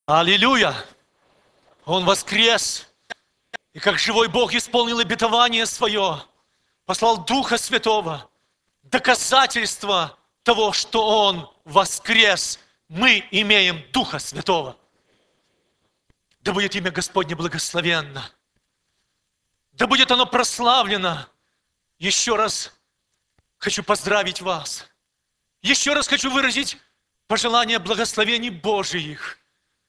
Аллилуйя! Он воскрес, и как живой Бог исполнил обетование свое, послал Духа Святого, доказательство того, что Он воскрес. Мы имеем Духа Святого. Да будет имя Господне благословенно. Да будет оно прославлено. Еще раз хочу поздравить вас. Еще раз хочу выразить пожелание благословений Божиих.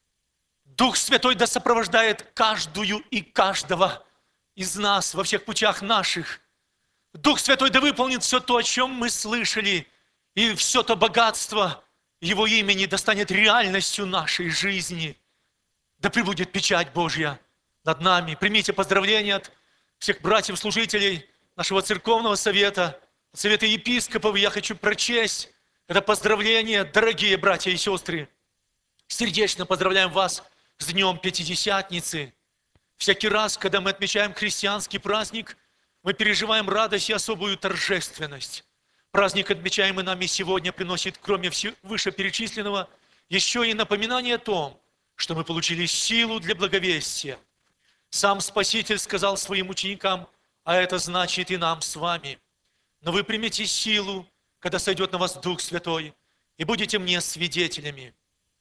Дух Святой да сопровождает каждую и каждого из нас во всех путях наших. Дух Святой да выполнит все то, о чем мы слышали, и все то богатство Его имени да станет реальностью нашей жизни. Да пребудет печать Божья над нами. Примите поздравления от всех братьев-служителей нашего церковного совета, от совета епископов. Я хочу прочесть это поздравление, дорогие братья и сестры. Сердечно поздравляем вас с Днем Пятидесятницы. Всякий раз, когда мы отмечаем христианский праздник, мы переживаем радость и особую торжественность. Праздник, отмечаемый нами сегодня, приносит, кроме вышеперечисленного, еще и напоминание о том, что мы получили силу для благовестия. Сам Спаситель сказал своим ученикам, а это значит и нам с вами. Но вы примете силу, когда сойдет на вас Дух Святой, и будете мне свидетелями.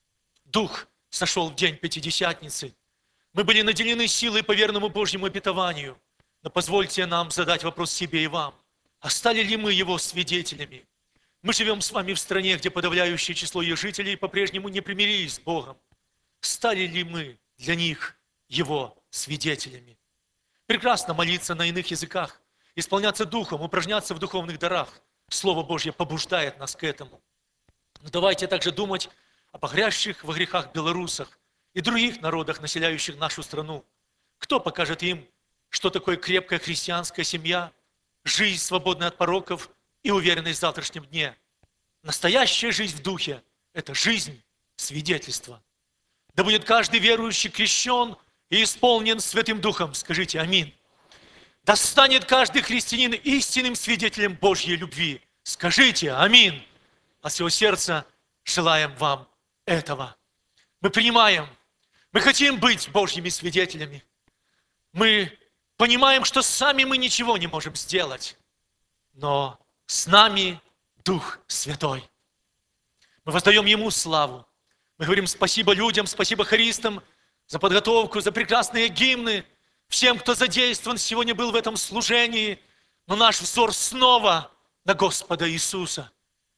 Дух сошел в день Пятидесятницы. Мы были наделены силой по верному Божьему обетованию. Но позвольте нам задать вопрос себе и вам. А стали ли мы Его свидетелями? Мы живем с вами в стране, где подавляющее число ее жителей по-прежнему не примирились с Богом. Стали ли мы для них Его свидетелями? Прекрасно молиться на иных языках, исполняться Духом, упражняться в духовных дарах. Слово Божье побуждает нас к этому. Но давайте также думать о погрязших во грехах белорусах и других народах, населяющих нашу страну. Кто покажет им, что такое крепкая христианская семья, жизнь, свободная от пороков и уверенность в завтрашнем дне? Настоящая жизнь в Духе – это жизнь свидетельства. Да будет каждый верующий крещен и исполнен Святым Духом. Скажите аминь. Да станет каждый христианин истинным свидетелем Божьей любви. Скажите аминь. От всего сердца желаем вам этого. Мы принимаем, мы хотим быть Божьими свидетелями. Мы понимаем, что сами мы ничего не можем сделать, но с нами Дух Святой. Мы воздаем Ему славу. Мы говорим спасибо людям, спасибо хористам за подготовку, за прекрасные гимны, всем, кто задействован сегодня был в этом служении. Но наш взор снова на Господа Иисуса.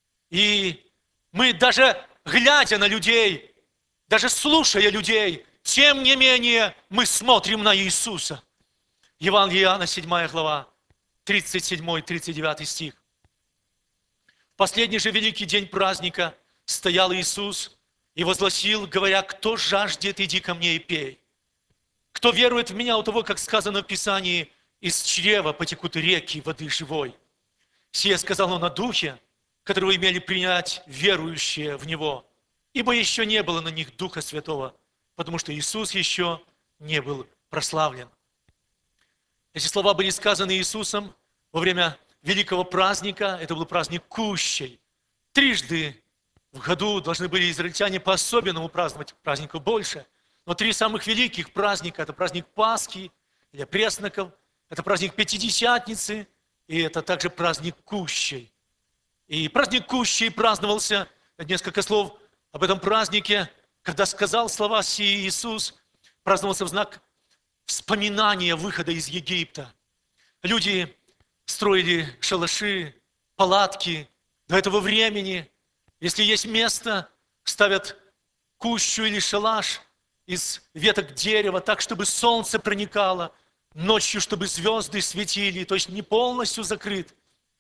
И мы даже глядя на людей, даже слушая людей, тем не менее мы смотрим на Иисуса. Евангелие Иоанна, 7 глава, 37-39 стих. В последний же великий день праздника стоял Иисус и возгласил, говоря: кто жаждет, иди ко мне и пей. Кто верует в меня, у того, как сказано в Писании, из чрева потекут реки воды живой. Сие сказал он о Духе, которого имели принять верующие в Него, ибо еще не было на них Духа Святого, потому что Иисус еще не был прославлен. Эти слова были сказаны Иисусом во время великого праздника. Это был праздник Кущей. Трижды в году должны были израильтяне по-особенному праздновать, праздников больше. Но три самых великих праздника – это праздник Пасхи или Пресноков, это праздник Пятидесятницы, и это также праздник Кущей. И праздник Кущей праздновался, несколько слов об этом празднике, когда сказал слова сии Иисус, праздновался в знак вспоминания выхода из Египта. Люди строили шалаши, палатки до этого времени. Если есть место, ставят кущу или шалаш из веток дерева, так, чтобы солнце проникало, ночью, чтобы звезды светили, то есть не полностью закрыт.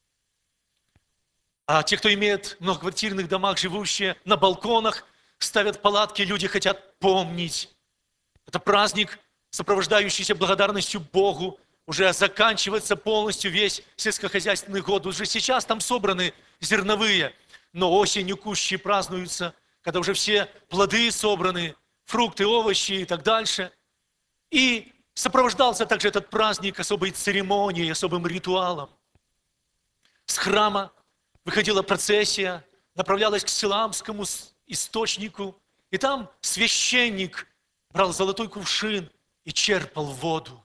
А те, кто имеет в многоквартирных домах, живущие на балконах, ставят палатки, люди хотят помнить. Это праздник, сопровождающийся благодарностью Богу, уже заканчивается полностью весь сельскохозяйственный год. Уже сейчас там собраны зерновые, но осенью кущи празднуются, когда уже все плоды собраны, фрукты, овощи и так дальше. И сопровождался также этот праздник особой церемонией, особым ритуалом. С храма выходила процессия, направлялась к Силамскому источнику, И там священник брал золотой кувшин и черпал воду.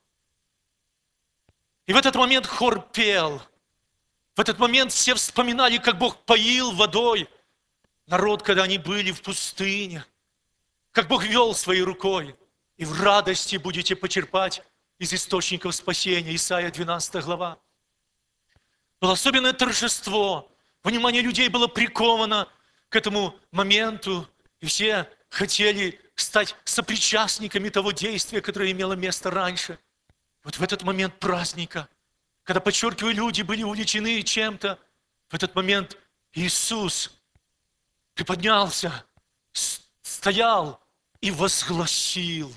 И в этот момент хор пел. В этот момент все вспоминали, как Бог поил водой народ, когда они были в пустыне. Как Бог вел своей рукой. И в радости будете почерпать из источников спасения. Исайя 12 глава. Было особенное торжество. Внимание людей было приковано к этому моменту. И все хотели стать сопричастниками того действия, которое имело место раньше. Вот в этот момент праздника, когда, подчеркиваю, люди были увлечены чем-то, в этот момент Иисус приподнялся, стоял и возгласил.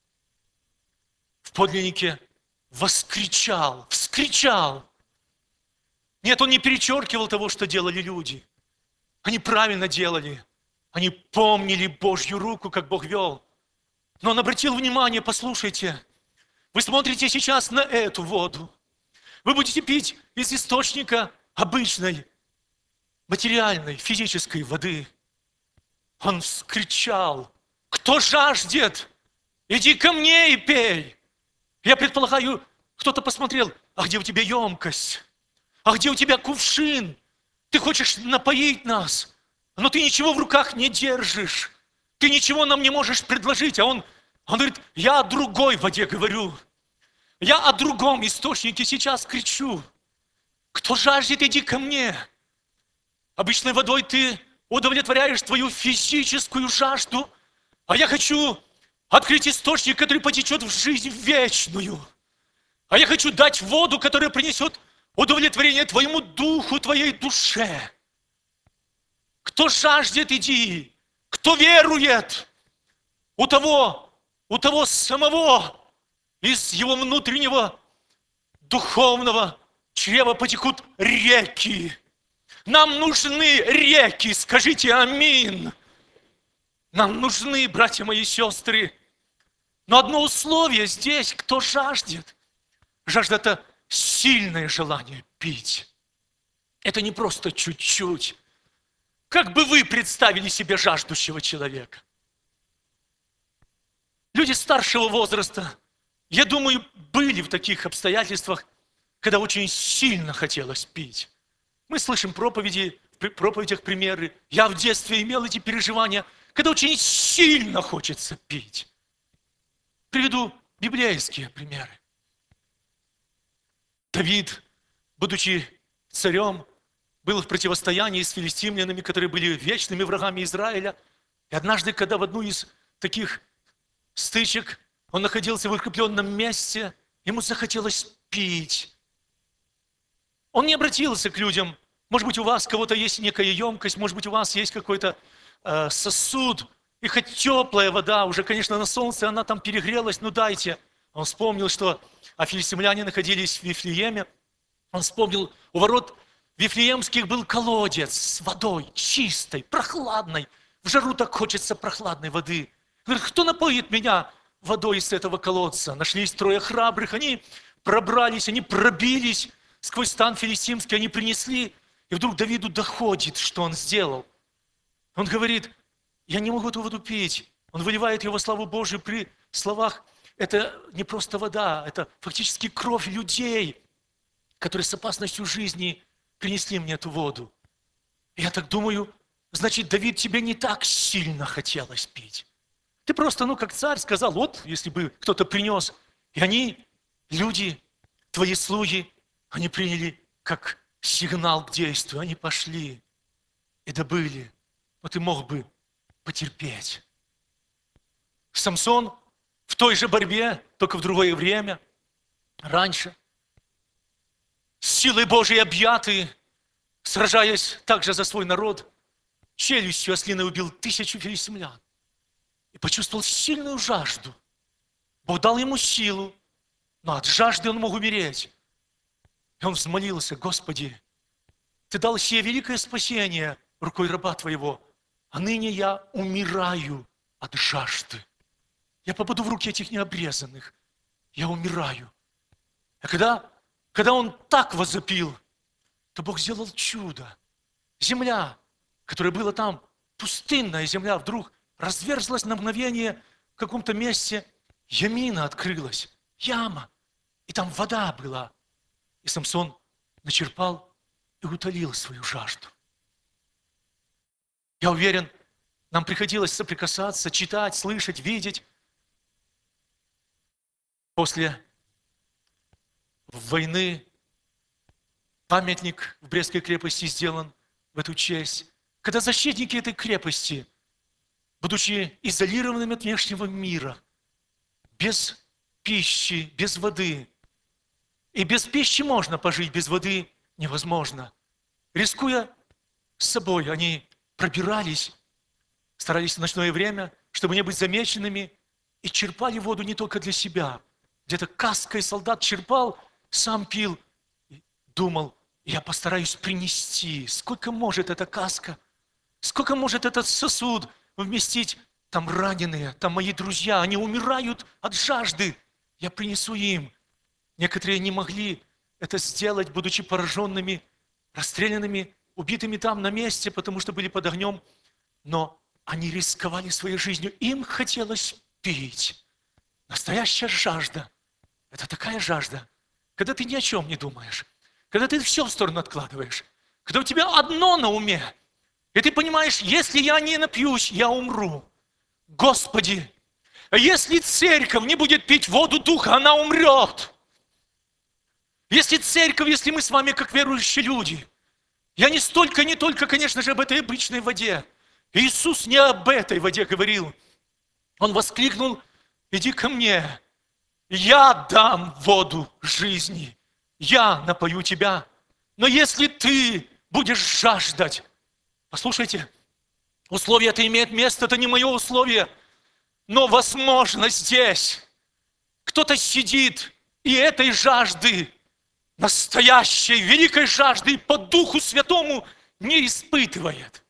В подлиннике воскричал, вскричал. Нет, он не перечеркивал того, что делали люди. Они правильно делали. Они помнили Божью руку, как Бог вел. Но он обратил внимание, послушайте, вы смотрите сейчас на эту воду. Вы будете пить из источника обычной, материальной, физической воды. Он вскричал: кто жаждет, иди ко мне и пей. Я предполагаю, кто-то посмотрел: а где у тебя емкость? А где у тебя кувшин? Ты хочешь напоить нас, но ты ничего в руках не держишь. Ты ничего нам не можешь предложить. А он говорит: я о другой воде говорю. Я о другом источнике сейчас кричу. Кто жаждет, иди ко мне. Обычной водой ты удовлетворяешь твою физическую жажду, а я хочу открыть источник, который потечет в жизнь вечную. А я хочу дать воду, которая принесет удовлетворение твоему духу, твоей душе. Кто жаждет, иди. Кто верует, у того самого из его внутреннего духовного чрева потекут реки. Нам нужны реки, скажите аминь. Нам нужны, братья мои, сестры. Но одно условие здесь: кто жаждет. Жажда – это сильное желание пить. Это не просто чуть-чуть. Как бы вы представили себе жаждущего человека? Люди старшего возраста, я думаю, были в таких обстоятельствах, когда очень сильно хотелось пить. Мы слышим в проповедях примеры. Я в детстве имел эти переживания, когда очень сильно хочется пить. Приведу библейские примеры. Давид, будучи царем, был в противостоянии с филистимлянами, которые были вечными врагами Израиля. И однажды, когда в одну из таких стычек он находился в укрепленном месте, ему захотелось пить. Он не обратился к людям: может быть, у вас у кого-то есть некая емкость, может быть, у вас есть какой-то сосуд, и хоть теплая вода, уже, конечно, на солнце она там перегрелась, ну дайте. Он вспомнил, что филистимляне находились в Вифлееме. Он вспомнил, у ворот Вифлеемских был колодец с водой, чистой, прохладной. В жару так хочется прохладной воды. Говорит: кто напоит меня водой из этого колодца? Нашлись трое храбрых, они пробрались, они пробились сквозь стан филистимский, они принесли. И вдруг Давиду доходит, что он сделал. Он говорит: я не могу эту воду пить. Он выливает ее во славу Божию при словах: это не просто вода, это фактически кровь людей, которые с опасностью жизни принесли мне эту воду. И я так думаю, значит, Давид, тебе не так сильно хотелось пить. Ты просто, как царь, сказал: вот, если бы кто-то принес. И они, люди, твои слуги, они приняли как сигнал к действию. Они пошли и добыли. Вот ты мог бы потерпеть. Самсон в той же борьбе, только в другое время, раньше, с силой Божией объятый, сражаясь также за свой народ, челюстью ослиной убил 1000 филистимлян. И почувствовал сильную жажду. Бог дал ему силу, но от жажды он мог умереть. И он взмолился: Господи, Ты дал сие великое спасение рукой раба Твоего, а ныне я умираю от жажды. Я попаду в руки этих необрезанных. Я умираю. А когда он так возопил, то Бог сделал чудо. Земля, которая была там, пустынная земля, вдруг разверзлась на мгновение в каком-то месте, ямина открылась, яма, и там вода была. И Самсон начерпал и утолил свою жажду. Я уверен, нам приходилось соприкасаться, читать, слышать, видеть. После войны памятник в Брестской крепости сделан в эту честь, когда защитники этой крепости, будучи изолированными от внешнего мира, без пищи, без воды, и без пищи можно пожить, без воды невозможно. Рискуя собой, они пробирались, старались в ночное время, чтобы не быть замеченными, и черпали воду не только для себя. Где-то каской солдат черпал, сам пил, думал, я постараюсь принести, сколько может эта каска, сколько может этот сосуд вместить. Там раненые, там мои друзья, они умирают от жажды, я принесу им. Некоторые не могли это сделать, будучи пораженными, расстрелянными, убитыми там на месте, потому что были под огнем. Но они рисковали своей жизнью. Им хотелось пить. Настоящая жажда. Это такая жажда, когда ты ни о чем не думаешь, когда ты все в сторону откладываешь, когда у тебя одно на уме, и ты понимаешь, если я не напьюсь, я умру. Господи, если церковь не будет пить воду Духа, она умрет. Если церковь, если мы с вами как верующие люди, я не только, конечно же, об этой обычной воде. Иисус не об этой воде говорил. Он воскликнул, иди ко мне, я дам воду жизни, я напою тебя. Но если ты будешь жаждать, послушайте, условие это имеет место, это не мое условие, но возможно здесь кто-то сидит и этой жажды, настоящей, великой жажды по Духу Святому не испытывает.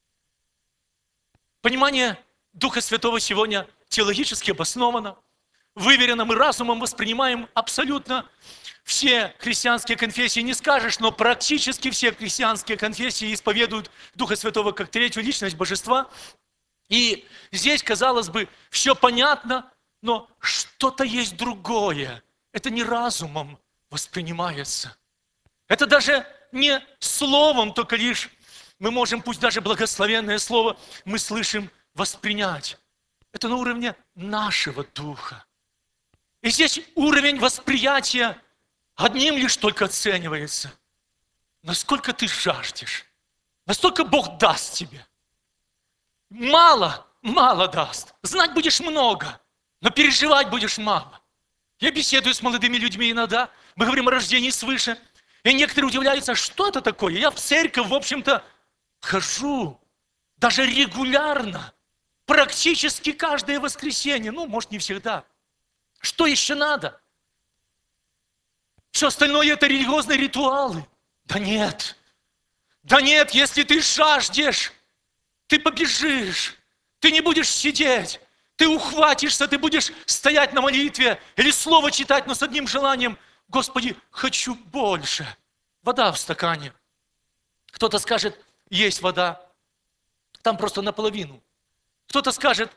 Понимание Духа Святого сегодня теологически обосновано, выверено, мы разумом воспринимаем абсолютно все христианские конфессии. Не скажешь, но практически все христианские конфессии исповедуют Духа Святого как третью личность Божества. И здесь, казалось бы, все понятно, но что-то есть другое. Это не разумом воспринимается. Это даже не словом, только лишь мы можем, пусть даже благословенное слово, мы слышим воспринять. Это на уровне нашего духа. И здесь уровень восприятия одним лишь только оценивается. Насколько ты жаждешь, настолько Бог даст тебе. Мало даст. Знать будешь много, но переживать будешь мало. Я беседую с молодыми людьми иногда, мы говорим о рождении свыше, и некоторые удивляются, что это такое? Я в церковь, в общем-то, хожу, даже регулярно, практически каждое воскресенье, может, не всегда. Что еще надо? Все остальное это религиозные ритуалы. Да нет, если ты жаждешь, ты побежишь, ты не будешь сидеть, ты ухватишься, ты будешь стоять на молитве или слово читать, но с одним желанием, Господи, хочу больше. Вода в стакане. Кто-то скажет, есть вода, там просто наполовину. Кто-то скажет,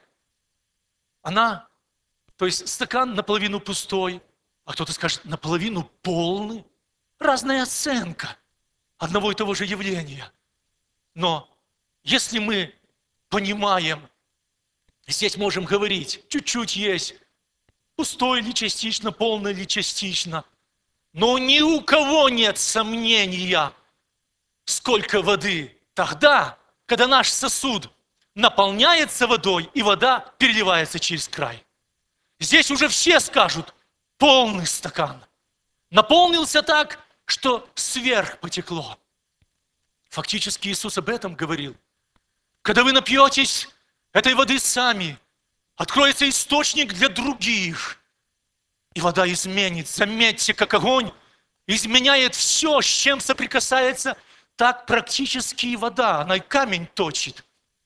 то есть стакан наполовину пустой, а кто-то скажет, наполовину полный. Разная оценка одного и того же явления. Но если мы понимаем, здесь можем говорить, чуть-чуть есть, пустой ли частично, полный ли частично, но ни у кого нет сомнения, сколько воды. Тогда, когда наш сосуд наполняется водой, и вода переливается через край. Здесь уже все скажут, полный стакан. Наполнился так, что сверх потекло. Фактически Иисус об этом говорил. Когда вы напьетесь этой воды сами, откроется источник для других. И вода изменит. Заметьте, как огонь изменяет все, с чем соприкасается, так практически и вода. Она и камень точит.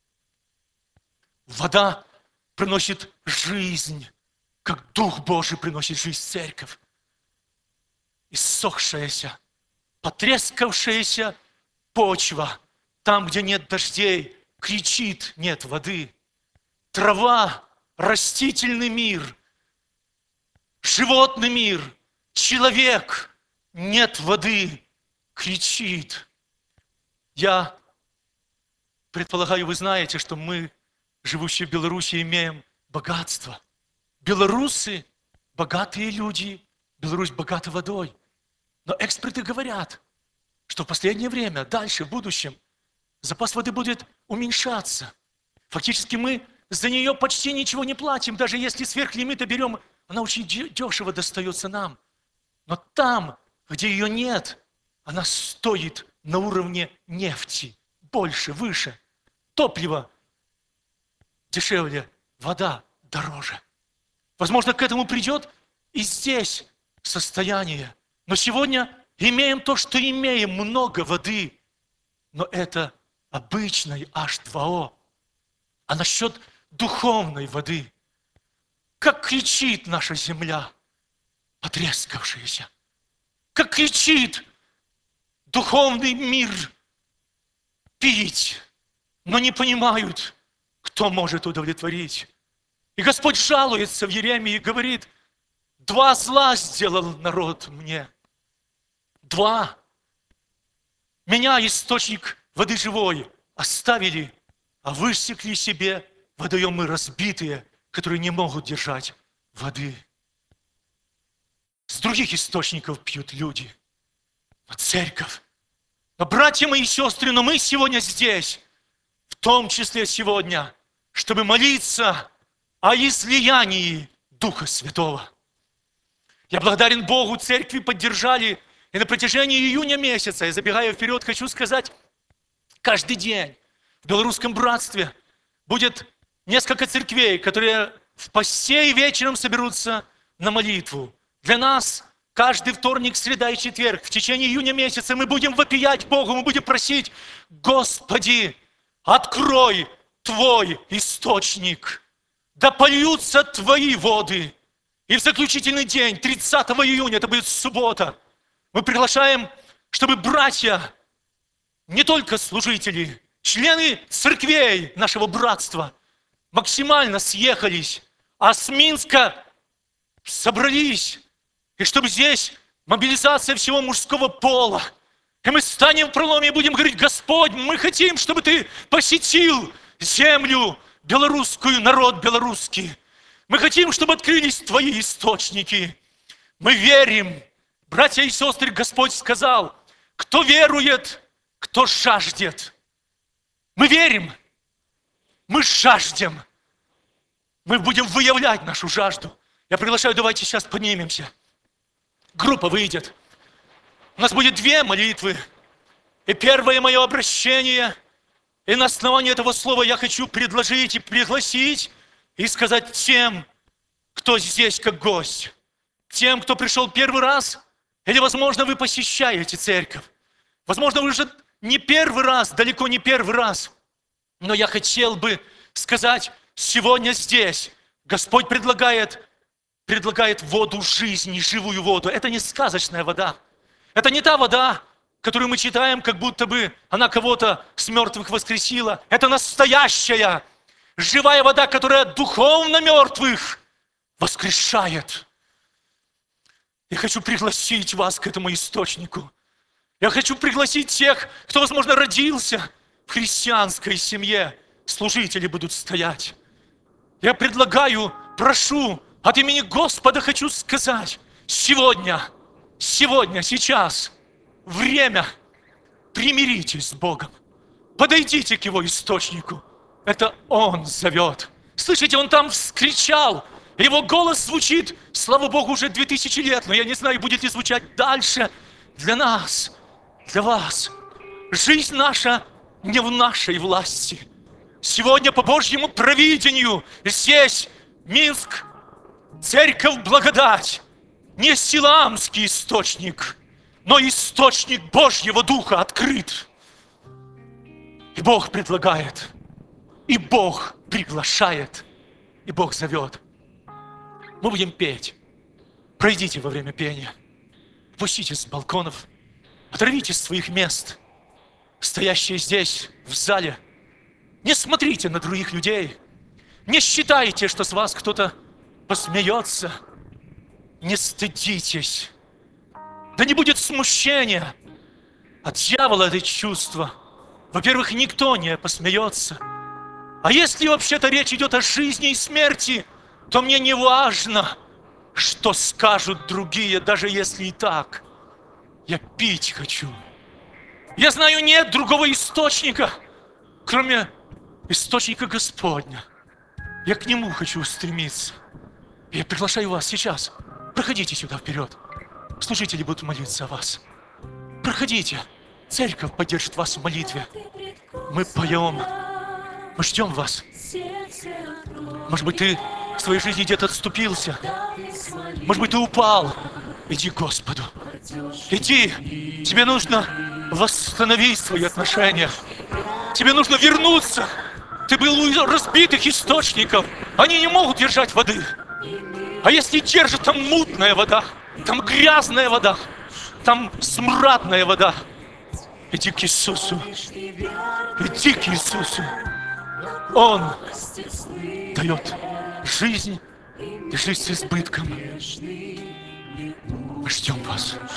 Вода приносит жизнь, как Дух Божий приносит жизнь в церковь. Иссохшаяся, потрескавшаяся почва, там, где нет дождей, кричит, нет воды. трава, растительный мир, животный мир, человек, нет воды, кричит. Я предполагаю, вы знаете, что мы, живущие в Беларуси, имеем богатство. Белорусы – богатые люди, Беларусь богата водой. Но эксперты говорят, что в последнее время, дальше, в будущем, запас воды будет уменьшаться. Фактически мы за нее почти ничего не платим, даже если сверхлимита берем, она очень дешево достается нам. Но там, где ее нет, она стоит на уровне нефти, больше, выше. Топливо дешевле, вода дороже. Возможно, к этому придет и здесь состояние. Но сегодня имеем то, что имеем, много воды, но это обычной H2O. А насчет духовной воды, как кричит наша земля, потрескавшаяся, как кричит духовный мир пить, но не понимают, кто может удовлетворить. И Господь жалуется в Иеремии и говорит: 2 зла сделал народ мне. 2. Меня, источник воды живой, оставили, а высекли себе водоемы разбитые, которые не могут держать воды. С других источников пьют люди. Но церковь. Но, братья мои и сестры, но мы сегодня здесь, в том числе сегодня, чтобы молиться о излиянии Духа Святого. Я благодарен Богу, церкви поддержали, и на протяжении июня месяца, я забегая вперед, хочу сказать, каждый день в белорусском братстве будет несколько церквей, которые в посте и вечером соберутся на молитву. Для нас каждый вторник, среда и четверг в течение июня месяца мы будем вопиять Богу, мы будем просить: Господи, открой Твой источник, да польются Твои воды. И в заключительный день, 30 июня, это будет суббота, мы приглашаем, чтобы братья, не только служители, члены церквей нашего братства максимально съехались, а с Минска собрались, и чтобы здесь мобилизация всего мужского пола. И мы станем в проломе и будем говорить: Господь, мы хотим, чтобы Ты посетил землю белорусскую, народ белорусский. Мы хотим, чтобы открылись Твои источники. Мы верим. Братья и сестры, Господь сказал: кто верует, кто жаждет. Мы верим, мы жаждем. Мы будем выявлять нашу жажду. Я приглашаю, давайте сейчас поднимемся. Группа выйдет. У нас будет 2 молитвы. И первое мое обращение, и на основании этого слова я хочу предложить и пригласить, и сказать тем, кто здесь как гость, тем, кто пришел первый раз, или, возможно, вы посещаете церковь. Возможно, вы уже не первый раз, далеко не первый раз. Но я хотел бы сказать, сегодня здесь Господь предлагает воду жизни, живую воду. Это не сказочная вода. Это не та вода, которую мы читаем, как будто бы она кого-то с мертвых воскресила. Это настоящая, живая вода, которая духовно мертвых воскрешает. Я хочу пригласить вас к этому источнику. Я хочу пригласить тех, кто, возможно, родился в христианской семье. Служители будут стоять. Я предлагаю, прошу, от имени Господа хочу сказать, сегодня, сейчас, время, примиритесь с Богом. Подойдите к Его источнику. Это Он зовет. Слышите, Он там вскричал. Его голос звучит, слава Богу, уже 2000 лет, но я не знаю, будет ли звучать дальше. Для нас, для вас. Жизнь наша не в нашей власти. Сегодня по Божьему провидению здесь, Минск, церковь Благодать, не силамский источник, но источник Божьего Духа открыт. И Бог предлагает, и Бог приглашает, и Бог зовет. Мы будем петь. Пройдите во время пения. Пустите с балконов. Оторвите с своих мест, стоящие здесь, в зале. Не смотрите на других людей. Не считайте, что с вас кто-то посмеется. Не стыдитесь. Да не будет смущения. От дьявола это чувство. Во-первых, никто не посмеется. А если вообще-то речь идет о жизни и смерти, то мне не важно, что скажут другие, даже если и так. Я пить хочу. Я знаю, нет другого источника, кроме источника Господня. Я к Нему хочу устремиться. Я приглашаю вас сейчас. Проходите сюда вперед. Служители будут молиться о вас. Проходите. Церковь поддержит вас в молитве. Мы поем. Мы ждем вас. Может быть, ты в своей жизни где-то отступился. Может быть, ты упал. Иди к Господу. Иди. Тебе нужно восстановить свои отношения. Тебе нужно вернуться. Ты был у разбитых источников. Они не могут держать воды. А если держит, там мутная вода, там грязная вода, там смрадная вода. Иди к Иисусу. Иди к Иисусу. Он дает жизнь и жизнь с избытком. Мы ждем вас.